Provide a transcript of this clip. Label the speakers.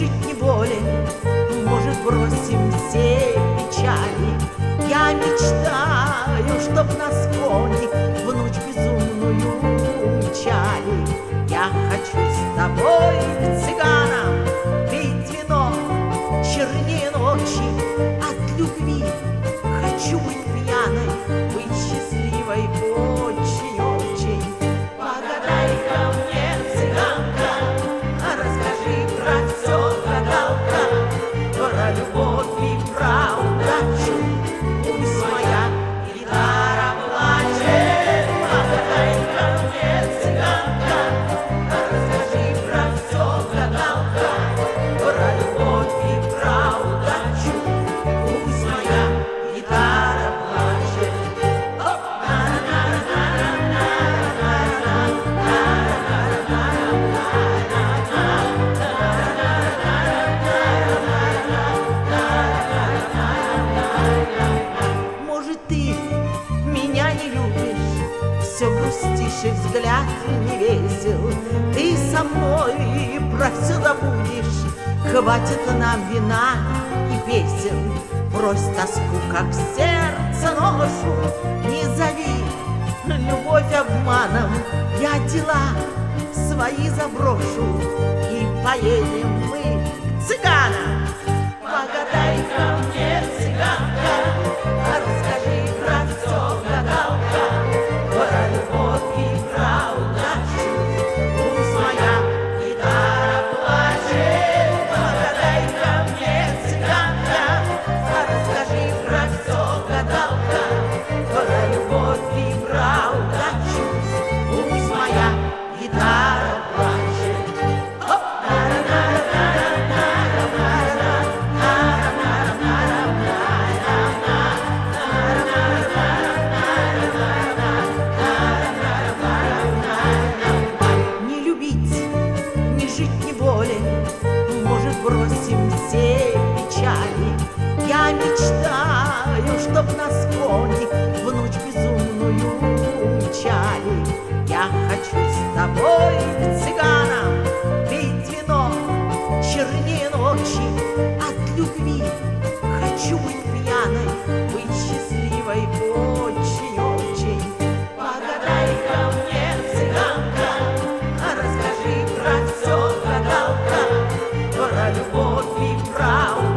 Speaker 1: жить, не болен. Может, бросим все печали. Я мечтаю, чтоб нас кони в ночь безумную умчали. Я хочу с тобой к цыганам пить вино чернее ночи от любви. Хочу быть пьяной, быть счастливой очень-очень. Погадай-ка мне, цыганка, расскажи про все, гадалка, про любовь и про удачу. Пусть моя гитара плачет. Погадай-ка мне, цыганка, расскажи про все, гадалка, про любовь и про удачу. Пусть моя гитара плачет. Может, ты меня не любишь, все грустишь и взгляд не весел. Ты со мной про все забудешь, хватит нам вина и песен. Брось тоску, как сердце ношу, не зови любовь обманом. Я дела свои заброшу, и поедем мы к цыганам. Погадай-ка мне, цыганка, расскажи про все, гадалка, про любовь и про удачу. Пусть моя гитара плачет. Погадай-ка мне, цыганка, расскажи про все, гадалка, про любовь и про удачу. Пусть моя гитара плачет. Не любить, не жить, не болен. Может, бросим все печали. Я мечтаю, чтоб нас кони в ночь безумную умчали. Я хочу с тобой к цыганам пить вино чернее ночи от любви. Хочу быть пьяной, быть счастливой очень-очень. Погадай-ка мне, цыганка, расскажи про все, гадалка, про любовь и про